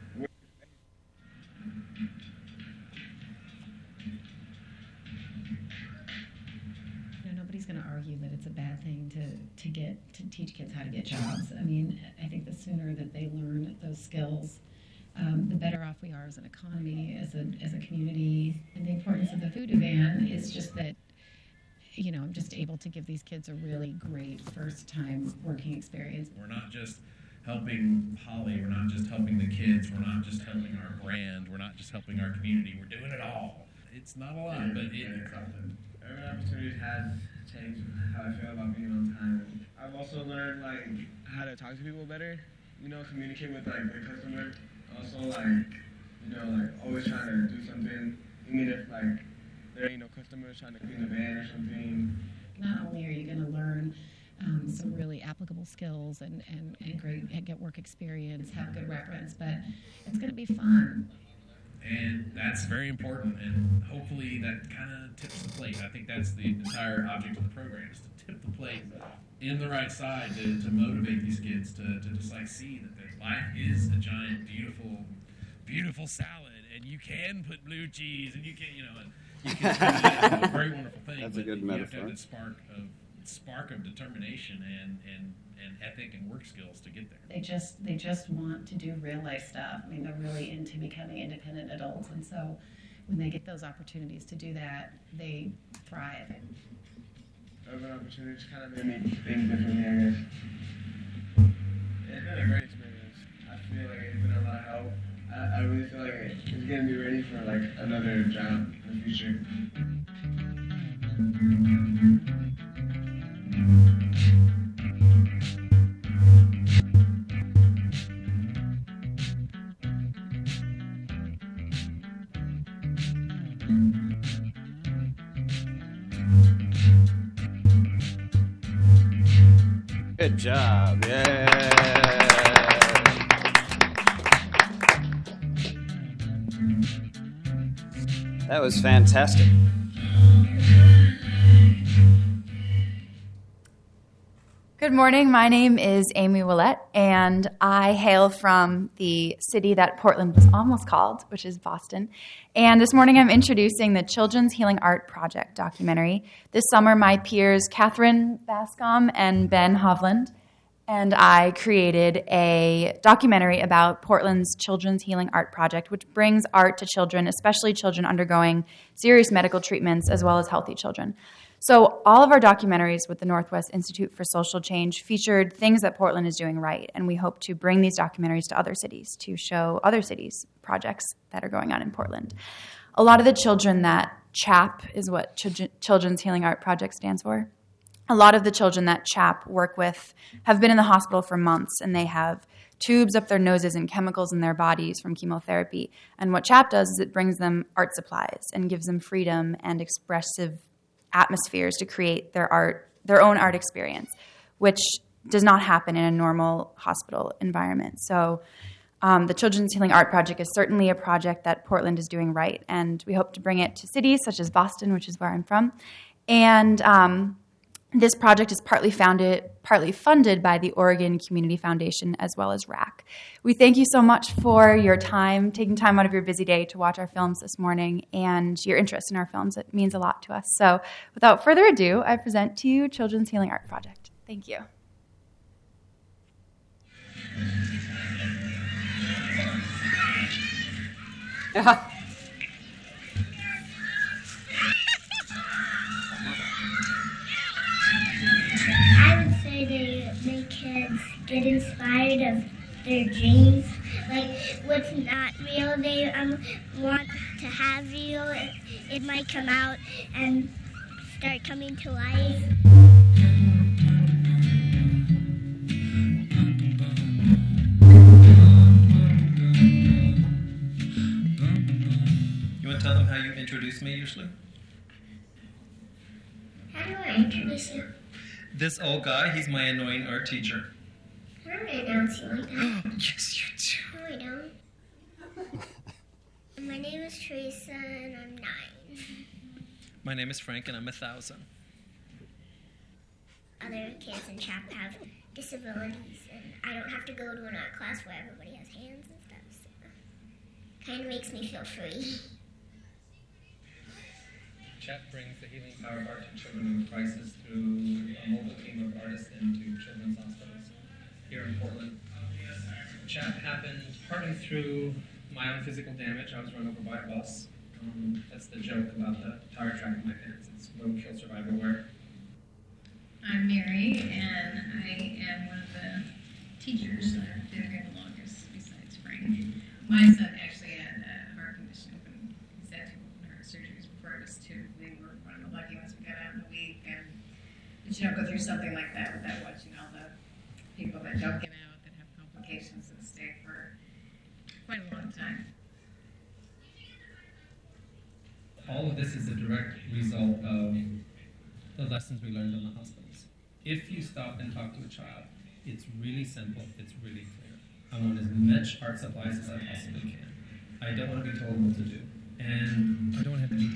You know, nobody's going to argue that it's a bad thing to, to get to teach kids how to get jobs. I mean, I think the sooner that they learn those skills, Um, the better off we are as an economy, as a as a community. And the importance of the food van is just that, you know, I'm just able to give these kids a really great first time working experience. We're not just helping Holly, we're not just helping the kids, we're not just helping our brand, we're not just helping our community, we're doing it all. It's not a lot, but it is something. Every opportunity has changed how I feel about being on time. I've also learned like how to talk to people better, you know, communicate with like the customer. Also, like, you know, like, always trying to do something, even if, like, there ain't no customers trying to clean the van or something. Not only are you going to learn um, some really applicable skills and, and, and great and get work experience, have good reference, but it's going to be fun. And that's very important, and hopefully that kind of tips the plate. I think that's the entire object of the program, is to tip the plate in the right side to, to motivate these kids to, to just like see that their life is a giant, beautiful, beautiful salad, and you can put blue cheese, and you can, you know, and you can do that. It's a very wonderful thing. That's a good you metaphor. have to have that spark of spark of determination and, and, and ethic and work skills to get there. They just they just want to do real life stuff. I mean, they're really into becoming independent adults, and so when they get those opportunities to do that, they thrive. Urban opportunities kind of made me think differently, I guess. It's been a great experience. I feel like it's been a lot of help. I, I really feel like it's getting me ready for like another job in the future. Good job. Yay. That was fantastic. Good morning. My name is Amy Willett, and I hail from the city that Portland was almost called, which is Boston. And this morning I'm introducing the Children's Healing Art Project documentary. This summer, my peers Catherine Bascom and Ben Hovland and I created a documentary about Portland's Children's Healing Art Project, which brings art to children, especially children undergoing serious medical treatments, as well as healthy children. So all of our documentaries with the Northwest Institute for Social Change featured things that Portland is doing right, and we hope to bring these documentaries to other cities to show other cities projects that are going on in Portland. A lot of the children that CHAP is what Children's Healing Art Project stands for. A lot of the children that CHAP work with have been in the hospital for months, and they have tubes up their noses and chemicals in their bodies from chemotherapy. And what CHAP does is it brings them art supplies and gives them freedom and expressive atmospheres to create their art, their own art experience, which does not happen in a normal hospital environment. So um, the Children's Healing Art Project is certainly a project that Portland is doing right, and we hope to bring it to cities such as Boston, which is where I'm from. And um, this project is partly founded, partly funded by the Oregon Community Foundation as well as R A C. We thank you so much for your time, taking time out of your busy day to watch our films this morning, and your interest in our films. It means a lot to us. So without further ado, I present to you Children's Healing Art Project. Thank you. Yeah. I would say they make kids get inspired of their dreams. Like what's not real, they um, want to have real. It, it might come out and start coming to life. me usually. How do I introduce you? This old guy, he's my annoying art teacher. I don't announce you like that. Yes, you do. No, I don't. My name is Teresa, and I'm nine. My name is Frank, and I'm a thousand. Other kids in CHAP have disabilities, and I don't have to go to an art class where everybody has hands and stuff, so kind of makes me feel free. CHAP brings the healing power of art to children in crisis through a mobile team of artists into children's hospitals here in Portland. CHAP happened partly through my own physical damage. I was run over by a bus. Um, that's the joke about the tire track in my pants. It's road kill survival wear. I'm Mary, and I am one of the teachers that have been here the longest, besides Frank. My son actually had a heart condition, and he's had two open heart surgeries before us too. We were one of the lucky ones we got out in a week, and but you don't go through something like that without watching all the people that don't get out, that have complications, and stay for quite a long time. All of this is a direct result of the lessons we learned in the hospitals. If you stop and talk to a child, it's really simple, it's really clear. I want as much art supplies as I possibly can. I don't want to be told what to do. And I don't want to have to be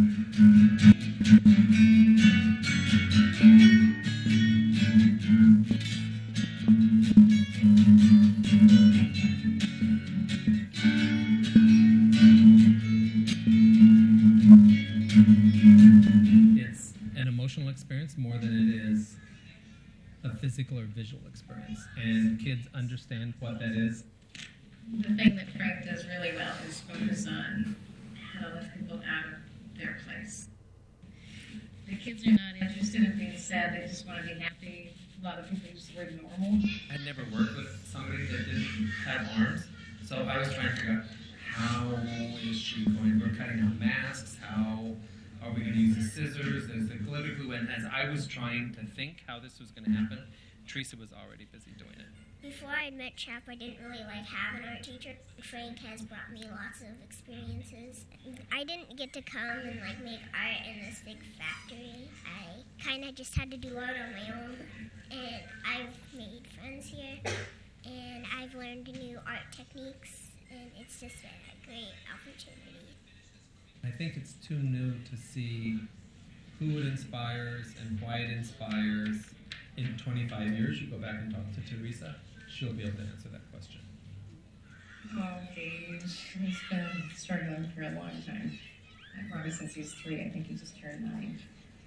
It's an emotional experience more than it is a physical or visual experience, and kids understand what that is. The thing that Frank does really well is focus on how to lift people out of their place. The kids are not interested in being sad, they just want to be happy. A lot of people use the word normal. I'd never worked with somebody that didn't have arms, so I was trying to figure out how is she going, we're cutting out masks, how are we going to use the scissors, there's the glitter glue, and as I was trying to think how this was going to happen, Teresa was already busy doing it. Before I met CHAP, I didn't really like have an art teacher. Frank has brought me lots of experiences. I didn't get to come and like make art in this big factory. I kind of just had to do art on my own, and I've made friends here, and I've learned new art techniques, and it's just been a great opportunity. I think it's too new to see who it inspires and why it inspires. In twenty-five years, you go back and talk to Teresa, she'll be able to answer that question. Oh, Gage, he's been struggling for a long time. Probably since he was three. I think he just turned nine.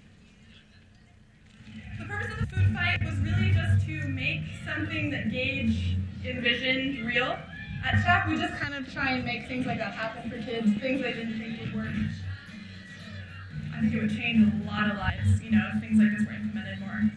The purpose of the food fight was really just to make something that Gage envisioned real. At CHAP, we just kind of try and make things like that happen for kids, things they didn't think would work. I think it would change a lot of lives, you know, if things like this were implemented more.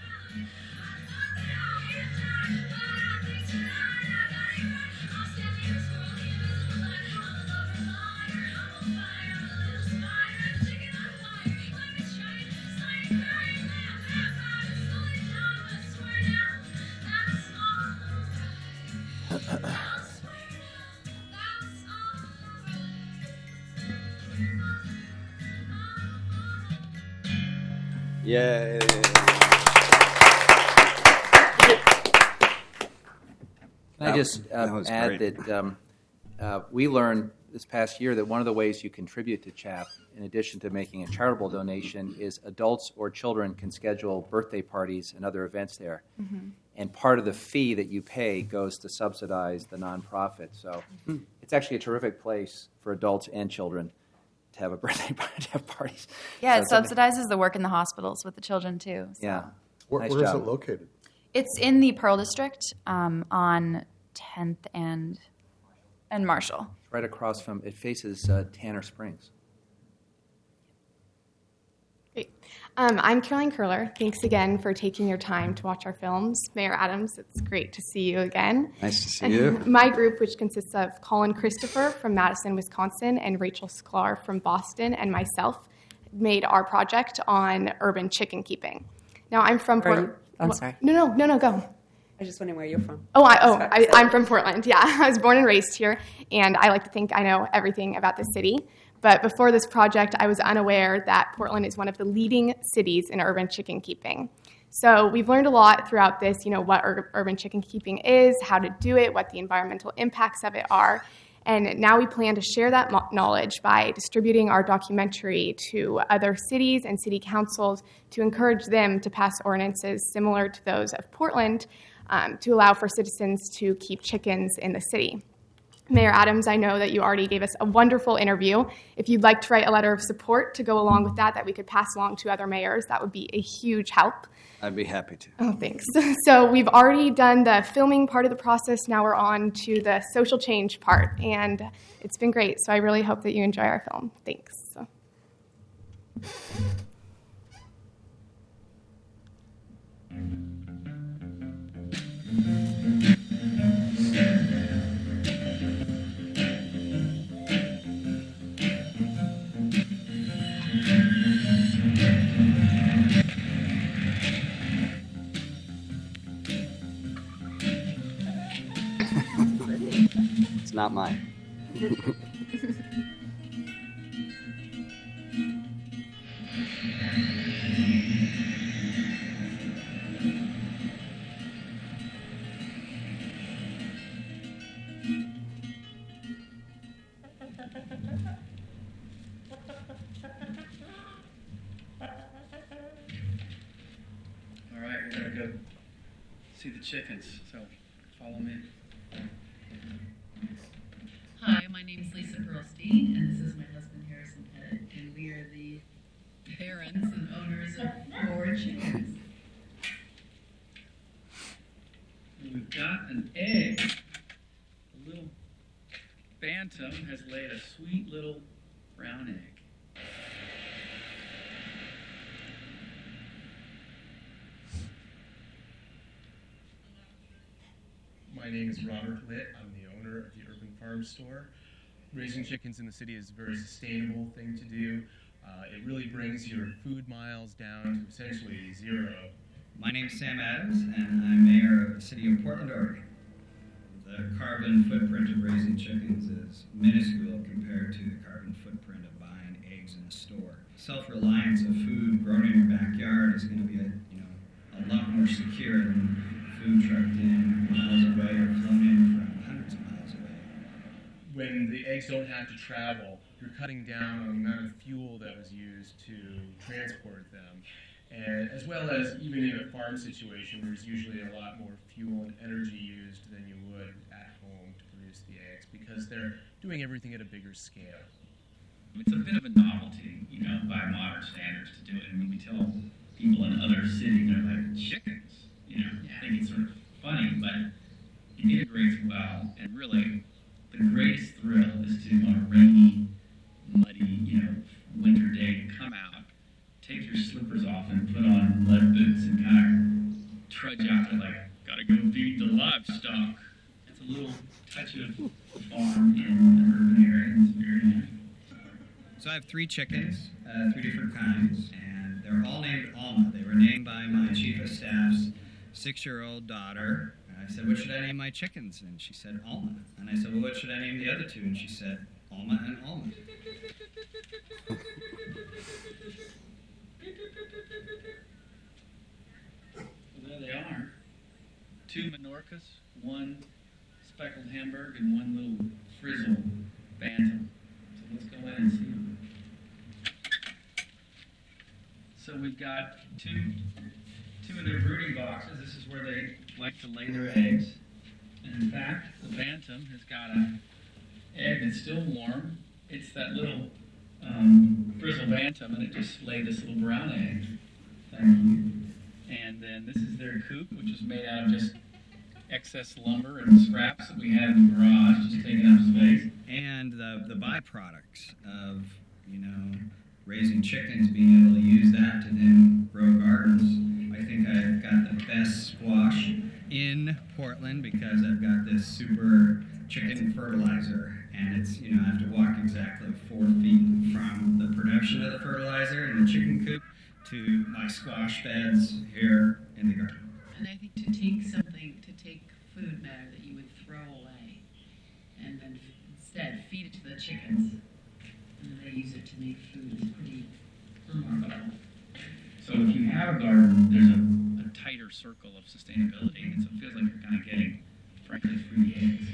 Yay. Can I just uh, that was add great. that um, uh, we learned this past year that one of the ways you contribute to CHAP, in addition to making a charitable donation, is adults or children can schedule birthday parties and other events there. Mm-hmm. And part of the fee that you pay goes to subsidize the nonprofit. So Hmm. it's actually a terrific place for adults and children to have a birthday party, to have parties. Yeah, it So something- subsidizes the work in the hospitals with the children too. So. Yeah. Where, Nice where is job. it located? It's in the Pearl District um, on tenth and and Marshall. It's right across from, it faces uh, Tanner Springs. Great. Um, I'm Caroline Curler. Thanks again for taking your time to watch our films. Mayor Adams, it's great to see you again. Nice to see And you. My group, which consists of Colin Christopher from Madison, Wisconsin, and Rachel Sklar from Boston, and myself, made our project on urban chicken keeping. Now, I'm from Where are Portland. you? I'm sorry. No, no, no, no, go. I was just wondering where you're from. Oh, I, oh, I, I'm from Portland. Yeah, I was born and raised here, and I like to think I know everything about the city. But before this project, I was unaware that Portland is one of the leading cities in urban chicken keeping. So we've learned a lot throughout this, you know, what ur- urban chicken keeping is, how to do it, what the environmental impacts of it are. And now we plan to share that mo- knowledge by distributing our documentary to other cities and city councils to encourage them to pass ordinances similar to those of Portland um, to allow for citizens to keep chickens in the city. Mayor Adams, I know that you already gave us a wonderful interview. If you'd like to write a letter of support to go along with that, that we could pass along to other mayors, that would be a huge help. I'd be happy to. Oh, thanks. So we've already done the filming part of the process. Now we're on to the social change part, and it's been great. So I really hope that you enjoy our film. Thanks. It's not mine. All right, we're going to go see the chickens, so follow me. Hi, my name is Lisa Pearlstein, and this is my husband Harrison Pettit, and we are the parents and owners of four chickens. And we've got an egg. A little bantam has laid a sweet little brown egg. My name is Robert Litt. I'm the owner of the Urban Farm Store. Raising chickens in the city is a very sustainable thing to do. Uh, it really brings your food miles down to essentially zero. My name's Sam Adams, and I'm mayor of the city of Portland, Oregon. The carbon footprint of raising chickens is minuscule compared to the carbon footprint of buying eggs in the store. Self-reliance of food grown in your backyard is going to be a, you know, a lot more secure than food trucked in miles away or flown in from hundreds of miles away. When the eggs don't have to travel, you're cutting down on the amount of fuel that was used to transport them. And as well as even in a farm situation, there's usually a lot more fuel and energy used than you would at home to produce the eggs because they're doing everything at a bigger scale. It's a bit of a novelty, you know, by modern standards to do it. And when we tell people in other cities, they're like, chickens, you know, I think it's sort of funny, but it integrates well. And really, the greatest thrill is to, on a rainy, muddy, you know, winter day, to come out, take your slippers off and put on mud boots and kind of trudge out to, like, gotta go feed the livestock. It's a little touch of farm in an urban area. It's very nice. So I have three chickens, uh, three different kinds, and they're all named Alma. They were named by my chief of staff's six-year-old daughter. And I said, what should I name my chickens? And she said, Alma. And I said, well, what should I name the other two? And she said, Alma and Alma. Well, there they are. Two Menorcas, one speckled Hamburg, and one little frizzle bantam. So let's go ahead and see them. So we've got two, two in their brooding boxes. This is where they like to lay their eggs. And in fact, the bantam has got an egg that's still warm. It's that little um, frizzle bantam, and it just laid this little brown egg. Thank you. And then this is their coop, which is made out of just excess lumber and scraps that we had in the garage, just taking up space. And the, the byproducts of, you know, raising chickens, being able to use that to then grow gardens. I think I've got the best squash in Portland because I've got this super chicken fertilizer. And it's, you know, I have to walk exactly four feet from the production of the fertilizer in the chicken coop to my squash beds here in the garden. And I think to take something, to take food matter that you would throw away, and then f- instead feed it to the chickens, and they use it to make food is pretty remarkable. So if you have a garden, there's a, a tighter circle of sustainability, and so it feels like you're kind of getting, frankly, free eggs.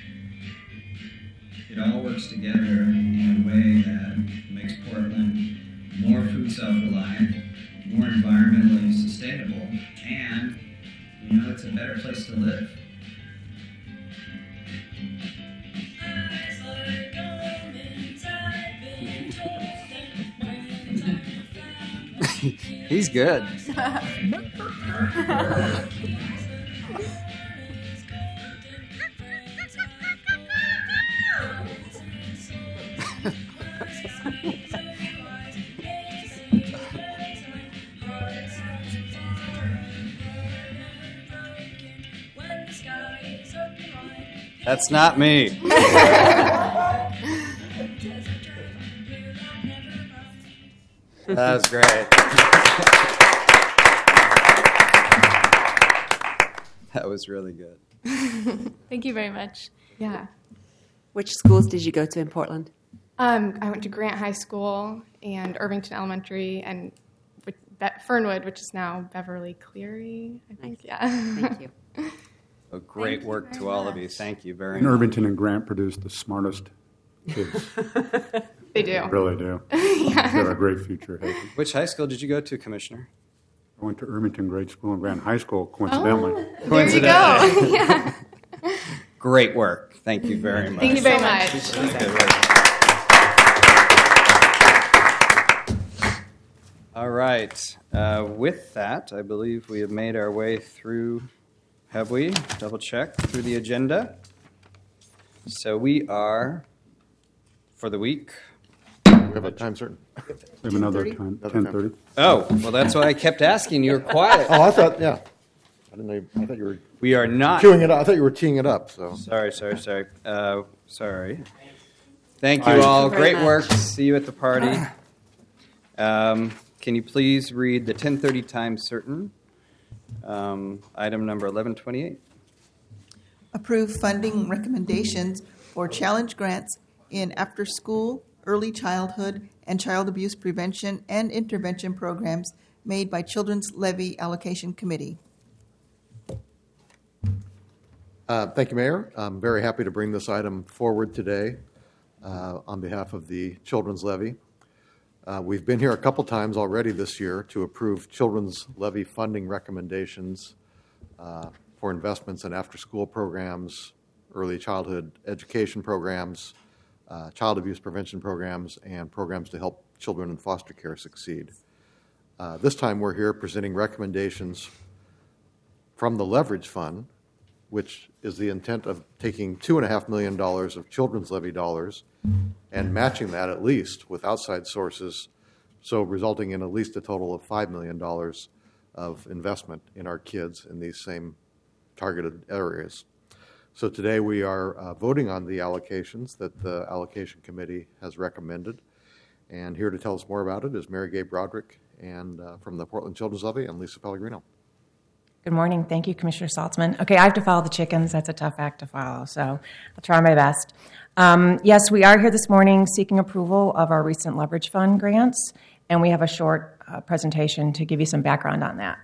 It all works together in a way that makes Portland more food self-reliant, more environmentally sustainable, and, you know, it's a better place to live. He's good. That's not me. That was great. That was really good. Thank you very much. Yeah. Which schools did you go to in Portland? Um, I went to Grant High School and Irvington Elementary and Be- Fernwood, which is now Beverly Cleary, I think. Nice. Yeah. Thank you. Well, great Thank work you to very all of much. you. Thank you very And much. Irvington and Grant produce the smartest kids. They do. They really do. Yeah. They've got a great future ahead. Which high school did you go to, Commissioner? I went to Irvington Grade School and Grant High School, coincidentally. Oh, there you go. Yeah. Great work. Thank you very much. Thank you very much. Really good work. All right. Uh, with that, I believe we have made our way through, have we? Double check through the agenda. So we are, for the week. We have a time certain. We have another time, ten thirty. Oh, well, that's why I kept asking. You were quiet. Oh, I thought, yeah. I didn't know, I thought you were We are not. queuing it up. I thought you were teeing it up, so. Sorry, sorry, sorry. Uh, sorry. Thank you All right. all. Thank you very Great much. work. See you at the party. Um, can you please read the ten thirty time certain? Um, item number eleven twenty-eight. Approve funding recommendations for challenge grants in after-school, early childhood, and child abuse prevention and intervention programs made by Children's Levy Allocation Committee. Uh, Thank you, Mayor. I'm very happy to bring this item forward today uh, on behalf of the Children's Levy. Uh, We've been here a couple times already this year to approve Children's Levy funding recommendations uh, for investments in after-school programs, early childhood education programs, uh, child abuse prevention programs, and programs to help children in foster care succeed. Uh, This time, we're here presenting recommendations from the Leverage Fund, which is the intent of taking two and a half million dollars of children's levy dollars and matching that at least with outside sources, so resulting in at least a total of five million dollars of investment in our kids in these same targeted areas. So today we are uh, voting on the allocations that the allocation committee has recommended. And here to tell us more about it is Mary Gay Broderick and uh, from the Portland Children's Levy and Lisa Pellegrino. Good morning. Thank you, Commissioner Saltzman. Okay, I have to follow the chickens. That's a tough act to follow, so I'll try my best. Um, yes, we are here this morning seeking approval of our recent Leverage Fund grants, and we have a short uh, presentation to give you some background on that.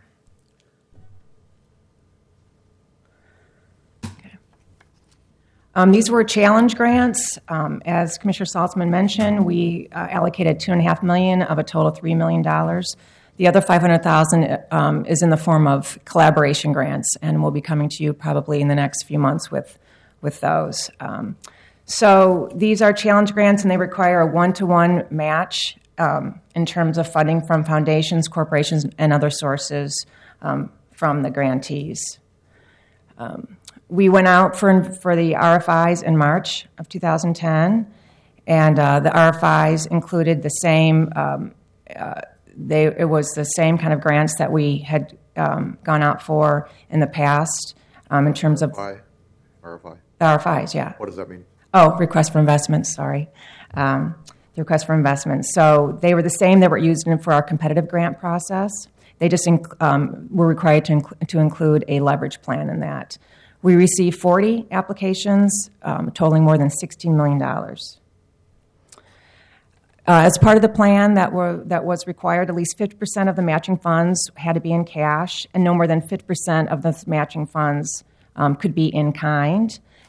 Okay. Um, these were challenge grants. Um, as Commissioner Saltzman mentioned, we uh, allocated two and a half million of a total of three million dollars. The other five hundred thousand dollars um, is in the form of collaboration grants, and we'll be coming to you probably in the next few months with, with those. Um, so these are challenge grants, and they require a one-to-one match um, in terms of funding from foundations, corporations, and other sources um, from the grantees. Um, we went out for, for the R F Is in March of two thousand ten, and uh, the R F Is included the same um, uh, They, it was the same kind of grants that we had um, gone out for in the past um, in terms of R F I? R F I. the R F Is, yeah. What does that mean? Oh, request for investments, sorry. Um, the request for investments. So they were the same that were used in, for our competitive grant process. They just inc- um, were required to, inc- to include a leverage plan in that. We received forty applications um, totaling more than sixteen million dollars. Uh, as part of the plan that, were, that was required, at least fifty percent of the matching funds had to be in cash, and no more than fifty percent of the matching funds um, could be in kind.